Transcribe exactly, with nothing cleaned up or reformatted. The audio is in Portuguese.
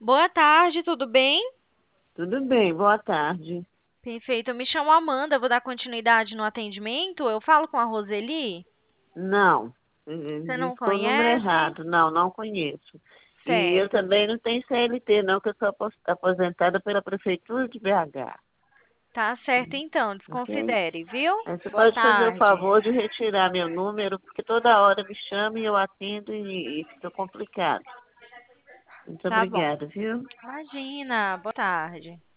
Boa tarde, tudo bem? Tudo bem, boa tarde. Perfeito. Eu me chamo Amanda, vou dar continuidade no atendimento. Eu falo com a Roseli? Não, Você eh, não ficou o número conhece? errado. Não, não conheço. E eu Certo. também não tenho C L T, não, que eu sou apos- aposentada pela Prefeitura de B H, Tá certo então, ok? desconsidere, viu? Aí você Boa pode fazer o tarde. favor de retirar meu número, porque toda hora me chama e eu atendo e, e fica complicado. Muito Tá bom. obrigada, viu? Imagina, boa tarde.